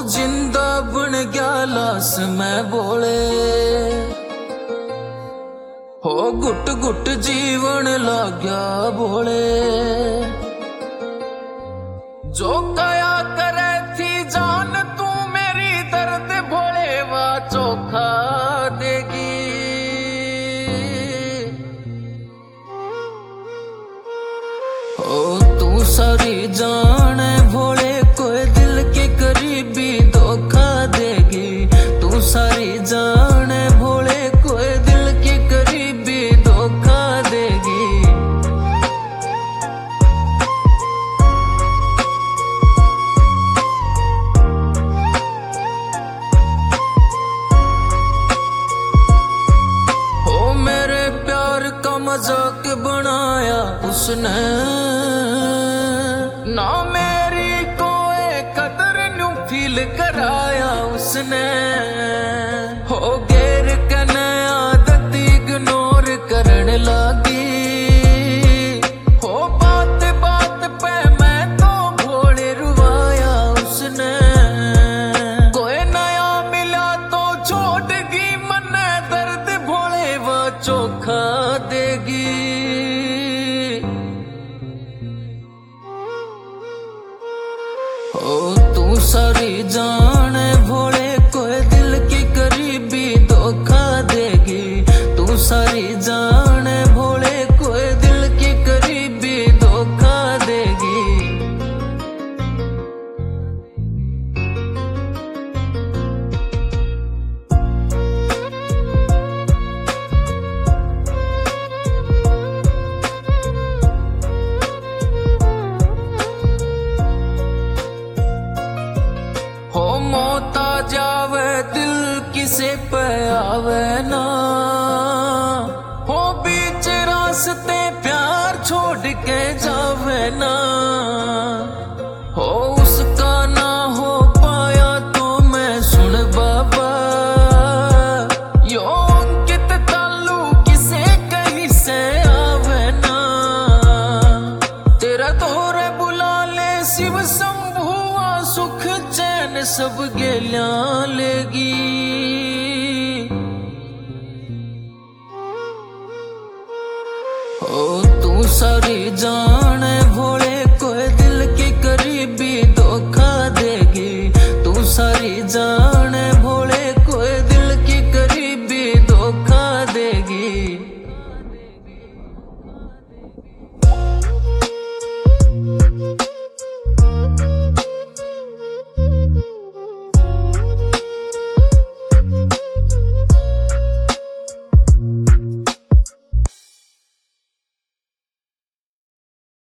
जिंदा बन गया लाश में बोले, हो घुट घुट जीवन लाग्या बोले। जो कया करे थी जान तू मेरी दर्द भोले वा चोखा देगी। ओ तू सारी जान भोले कोई दिल के करीबी धोखा देगी। तू सारी जान भोले कोई दिल के करीबी धोखा देगी। ओ मेरे प्यार का मजाक बनाया उसने, ना मेरी कोई कदर न्यू फील कराया उसने। हो गैर कने आदत इग्नोर करन लागी। हो बात बात पे मैं तो भोले रुवाया उसने। कोई नया मिला तो छोड़गी मने दर्द भोले वो चोखा देगी। ओ तू सारी जान भोले कोई दिल की करीबी धोखा देगी। तू सारी जान भोले कोई दिल की करीबी धोखा देगी। हो मौत आ जावे दिल किसे पे आवे ना।